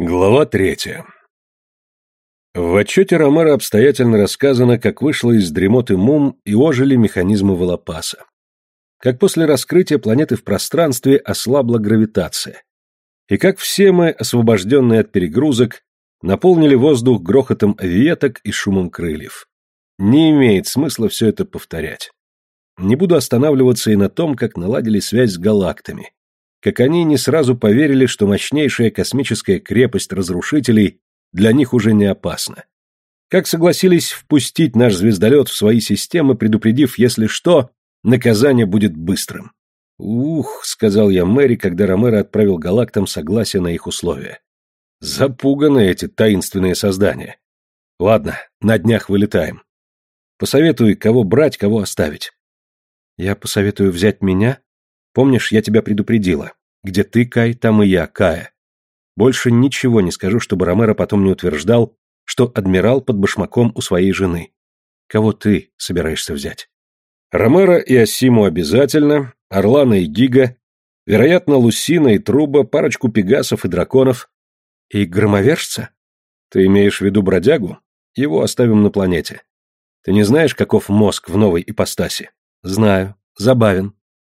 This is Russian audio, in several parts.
Глава 3. В отчете Ромеро обстоятельно рассказано, как вышла из дремоты Мум и ожили механизмы Волопаса. Как после раскрытия планеты в пространстве ослабла гравитация. И как все мы, освобожденные от перегрузок, наполнили воздух грохотом авиеток и шумом крыльев. Не имеет смысла все это повторять. Не буду останавливаться и на том, как наладили связь с галактами. Как они не сразу поверили, что мощнейшая космическая крепость разрушителей для них уже не опасна. Как согласились впустить наш звездолет в свои системы, предупредив, если что, наказание будет быстрым. «Ух», — сказал я Мэри, когда Ромеро отправил галактам согласие на их условия. «Запуганы эти таинственные создания. Ладно, на днях вылетаем. Посоветуй, кого брать, кого оставить». «Я посоветую взять меня. Помнишь, я тебя предупредила. Где ты, Кай, там и я, Кая. Больше ничего не скажу, чтобы Ромеро потом не утверждал, что адмирал под башмаком у своей жены. Кого ты собираешься взять?» Ромеро и Асиму обязательно, Орлана и Гига, вероятно, Лусина и Труба, парочку пегасов и драконов. И громовержца? Ты имеешь в виду бродягу? Его оставим на планете. Ты не знаешь, каков мозг в новой ипостаси? Знаю. Забавен.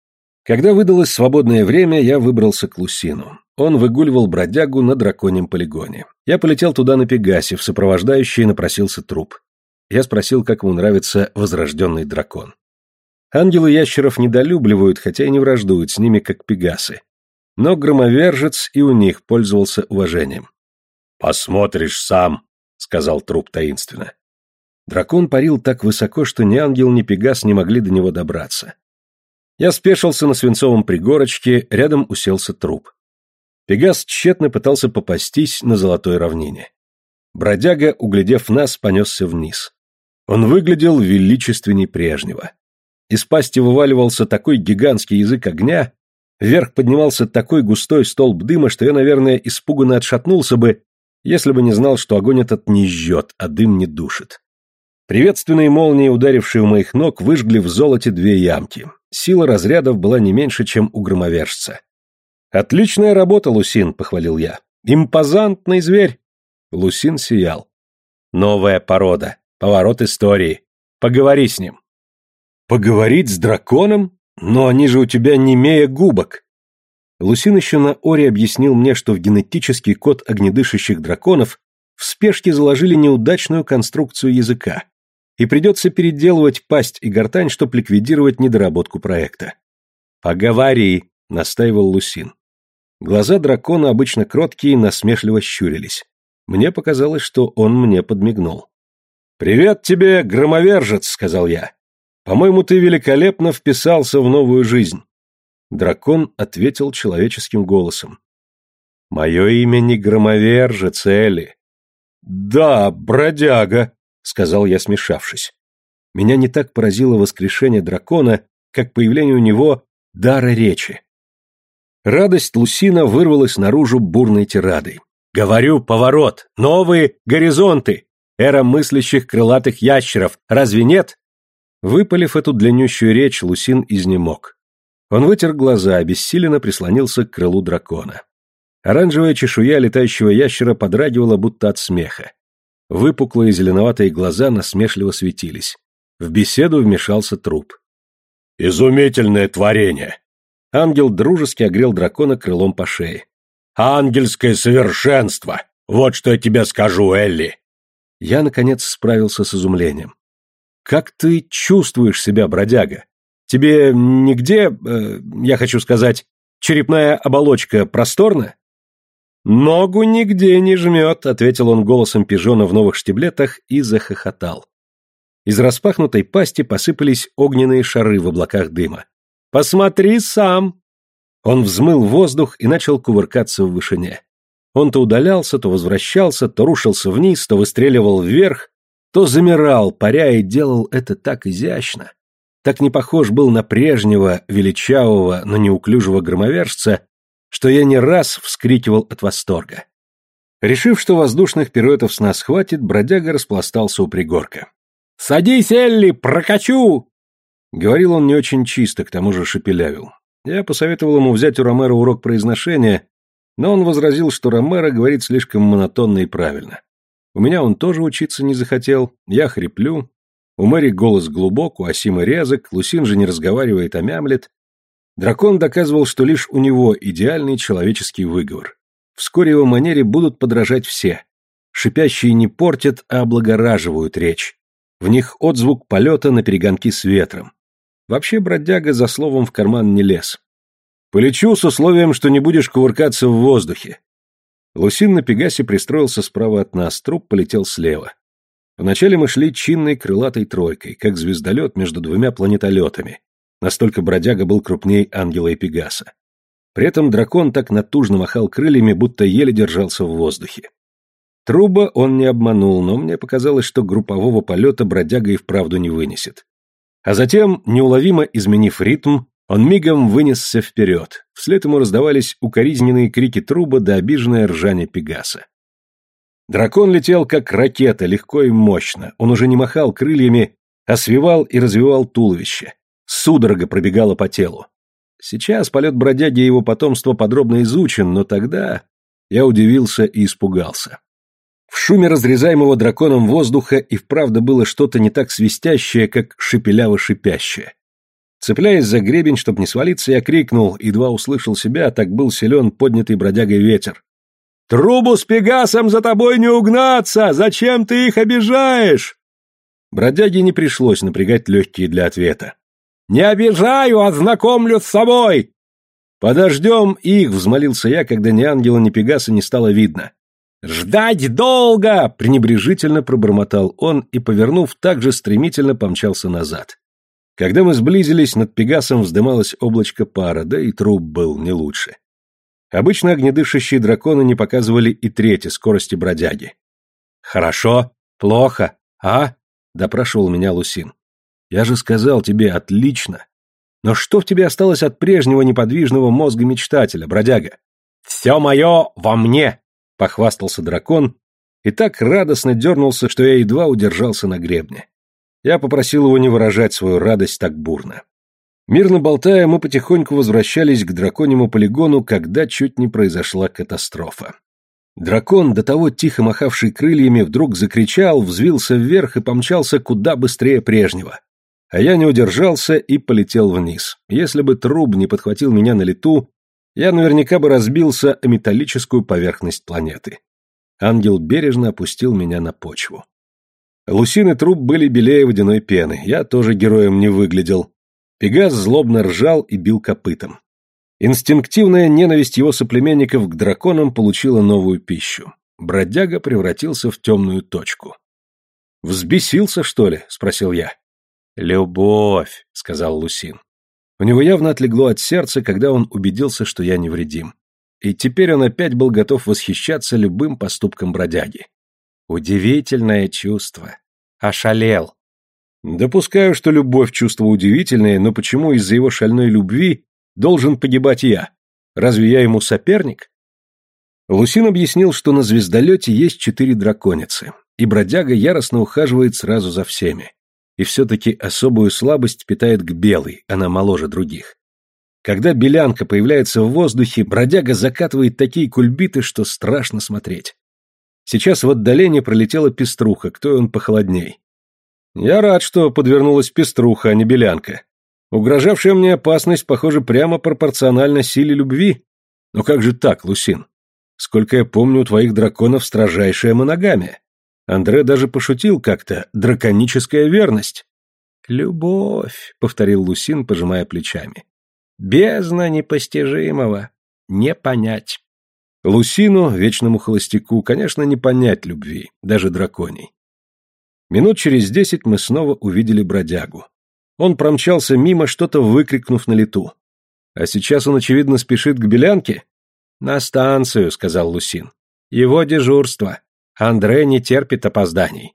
Когда выдалось свободное время, я выбрался к Лусину. Он выгуливал бродягу на драконьем полигоне. Я полетел туда на Пегасе, в сопровождающий напросился Труп. Я спросил, как ему нравится возрожденный дракон. Ангелы ящеров недолюбливают, хотя и не враждуют с ними, как пегасы. Но громовержец и у них пользовался уважением. «Посмотришь сам», — сказал Труп таинственно. Дракон парил так высоко, что ни ангел, ни пегас не могли до него добраться. Я спешился на свинцовом пригорочке, рядом уселся Труп. Пегас тщетно пытался попастись на золотой равнине. Бродяга, углядев нас, понесся вниз. Он выглядел величественней прежнего. Из пасти вываливался такой гигантский язык огня, вверх поднимался такой густой столб дыма, что я, наверное, испуганно отшатнулся бы, если бы не знал, что огонь этот не жжет, а дым не душит. Приветственные молнии, ударившие у моих ног, выжгли в золоте две ямки. Сила разрядов была не меньше, чем у громовержца. «Отличная работа, Лусин», — похвалил я. «Импозантный зверь». Лусин сиял. «Новая порода. Поворот истории. Поговори с ним». «Поговорить с драконом? Но они же у тебя немея губок». Лусин еще на Оре объяснил мне, что в генетический код огнедышащих драконов в спешке заложили неудачную конструкцию языка, и придется переделывать пасть и гортань, чтобы ликвидировать недоработку проекта. «Поговори», — настаивал Лусин. Глаза дракона, обычно кроткие, насмешливо щурились. Мне показалось, что он мне подмигнул. «Привет тебе, громовержец», — сказал я. «По-моему, ты великолепно вписался в новую жизнь». Дракон ответил человеческим голосом. «Мое имя не громовержец, Элли». «Да, бродяга», — сказал я, смешавшись. Меня не так поразило воскрешение дракона, как появление у него дара речи. Радость Лусина вырвалась наружу бурной тирадой. «Говорю, поворот, новые горизонты, эра мыслящих крылатых ящеров, разве нет?» Выпалив эту длиннющую речь, Лусин изнемог. Он вытер глаза, обессиленно прислонился к крылу дракона. Оранжевая чешуя летающего ящера подрагивала, будто от смеха. Выпуклые зеленоватые глаза насмешливо светились. В беседу вмешался Труп. «Изумительное творение!» Ангел дружески огрел дракона крылом по шее. «Ангельское совершенство! Вот что я тебе скажу, Элли!» Я, наконец, справился с изумлением. «Как ты чувствуешь себя, бродяга? Тебе нигде, я хочу сказать, черепная оболочка просторна?» «Ногу нигде не жмет», — ответил он голосом пижона в новых штиблетах и захохотал. Из распахнутой пасти посыпались огненные шары в облаках дыма. «Посмотри сам!» Он взмыл воздух и начал кувыркаться в вышине. Он то удалялся, то возвращался, то рушился вниз, то выстреливал вверх, то замирал, паря, и делал это так изящно. Так не похож был на прежнего, величавого, но неуклюжего громовержца, что я не раз вскрикивал от восторга. Решив, что воздушных пируэтов с нас хватит, бродяга распластался у пригорка. «Садись, Элли, прокачу!» Говорил он не очень чисто, к тому же шепелявил. Я посоветовал ему взять у Ромеро урок произношения, Но он возразил, что Ромеро говорит слишком монотонно и правильно. У меня он тоже учиться не захотел, я хриплю, у Мэри голос глубок, у Асимы резок, Лусин же не разговаривает, а мямлет. Дракон доказывал, что лишь у него идеальный человеческий выговор. Вскоре его манере будут подражать все. Шипящие не портят, а облагораживают речь. В них отзвук полета на перегонки с ветром. Вообще бродяга за словом в карман не лез. «Полечу с условием, что не будешь кувыркаться в воздухе». Лусин на Пегасе пристроился справа от нас, труп полетел слева. Вначале мы шли чинной крылатой тройкой, как звездолет между двумя планетолетами. Настолько бродяга был крупней Ангела и Пегаса. При этом дракон так натужно махал крыльями, будто еле держался в воздухе. Труба он не обманул, но мне показалось, что группового полета бродяга и вправду не вынесет. А затем, неуловимо изменив ритм, он мигом вынесся вперед. Вслед ему раздавались укоризненные крики Труба да обиженное ржание Пегаса. Дракон летел как ракета, легко и мощно. Он уже не махал крыльями, а свивал и развивал туловище. Судорога пробегала по телу. Сейчас полет бродяги и его потомства подробно изучен, но тогда я удивился и испугался. В шуме разрезаемого драконом воздуха и вправду было что-то не так свистящее, как шепеляво-шипящее. Цепляясь за гребень, чтобы не свалиться, я крикнул, едва услышал себя, так был силен поднятый бродягой ветер. «Трубу с Пегасом за тобой не угнаться! Зачем ты их обижаешь?» Бродяге не пришлось напрягать легкие для ответа. «Не обижаю, а знакомлю с собой!» «Подождем их!» — взмолился я, когда ни ангела, ни Пегаса не стало видно. «Ждать долго!» — пренебрежительно пробормотал он и, повернув, так же стремительно помчался назад. Когда мы сблизились, над Пегасом вздымалось облачко пара, да и труп был не лучше. Обычно огнедышащие драконы не показывали и трети скорости бродяги. «Хорошо? Плохо? А?» — допрашивал меня Лусин. «Я же сказал тебе, отлично. Но что в тебе осталось от прежнего неподвижного мозга мечтателя, бродяга?» «Все мое во мне!» — похвастался дракон и так радостно дернулся, что я едва удержался на гребне. Я попросил его не выражать свою радость так бурно. Мирно болтая, мы потихоньку возвращались к драконьему полигону, когда чуть не произошла катастрофа. Дракон, до того тихо махавший крыльями, вдруг закричал, взвился вверх и помчался куда быстрее прежнего. А я не удержался и полетел вниз. Если бы Труб не подхватил меня на лету, я наверняка бы разбился о металлическую поверхность планеты. Ангел бережно опустил меня на почву. Лусин и Труб были белее водяной пены, я тоже героем не выглядел. Пегас злобно ржал и бил копытом. Инстинктивная ненависть его соплеменников к драконам получила новую пищу. Бродяга превратился в темную точку. «Взбесился, что ли?» — спросил я. «Любовь», — сказал Лусин. У него явно отлегло от сердца, когда он убедился, что я невредим. И теперь он опять был готов восхищаться любым поступком бродяги. Удивительное чувство. Ошалел. Допускаю, что любовь — чувство удивительное, но почему из-за его шальной любви должен погибать я? Разве я ему соперник? Лусин объяснил, что на звездолете есть 4 драконицы, и бродяга яростно ухаживает сразу за всеми. И все-таки особую слабость питает к белой, она моложе других. Когда белянка появляется в воздухе, бродяга закатывает такие кульбиты, что страшно смотреть. Сейчас в отдалении пролетела пеструха, кто он похолодней. Я рад, что подвернулась пеструха, а не белянка. Угрожавшая мне опасность, похоже, прямо пропорциональна силе любви. Но как же так, Лусин? Сколько я помню, у твоих драконов строжайшая моногамия. Андре даже пошутил как-то: драконическая верность. «Любовь», — повторил Лусин, пожимая плечами. «Бездна непостижимого. Не понять». Лусину, вечному холостяку, конечно, не понять любви, даже драконей. Минут через 10 мы снова увидели бродягу. Он промчался мимо, что-то выкрикнув на лету. А сейчас он, очевидно, спешит к белянке? «На станцию», — сказал Лусин. «Его дежурство. Андре не терпит опозданий».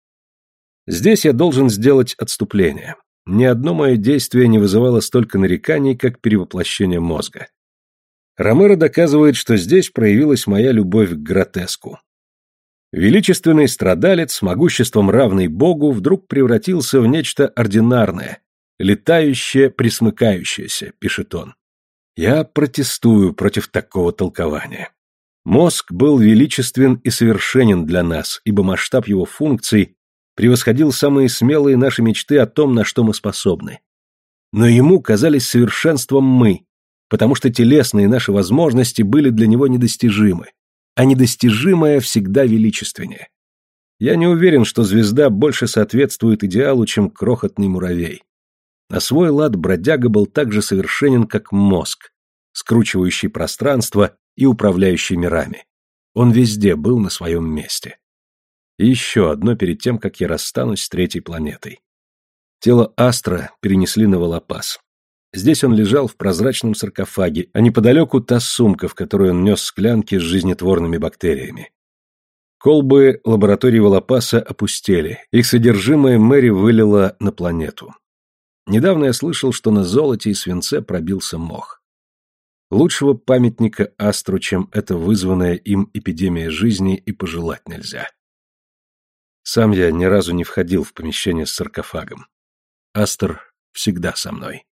Здесь я должен сделать отступление. Ни одно мое действие не вызывало столько нареканий, как перевоплощение мозга. Ромеро доказывает, что здесь проявилась моя любовь к гротеску. Величественный страдалец с могуществом равный Богу вдруг превратился в нечто ординарное, летающее, присмыкающееся, пишет он. Я протестую против такого толкования. Мозг был величествен и совершенен для нас, ибо масштаб его функций превосходил самые смелые наши мечты о том, на что мы способны. Но ему казались совершенством мы, потому что телесные наши возможности были для него недостижимы, а недостижимое всегда величественнее. Я не уверен, что звезда больше соответствует идеалу, чем крохотный муравей. На свой лад бродяга был так же совершенен, как мозг, скручивающий пространство и управляющий мирами. Он везде был на своем месте. И еще одно перед тем, как я расстанусь с третьей планетой. Тело Астра перенесли на Волопас. Здесь он лежал в прозрачном саркофаге, а неподалеку та сумка, в которой он нес склянки с жизнетворными бактериями. Колбы лаборатории Волопаса опустели, их содержимое Мэри вылила на планету. Недавно я слышал, что на золоте и свинце пробился мох. Лучшего памятника Астру, чем эта вызванная им эпидемия жизни, и пожелать нельзя. Сам я ни разу не входил в помещение с саркофагом. Астр всегда со мной.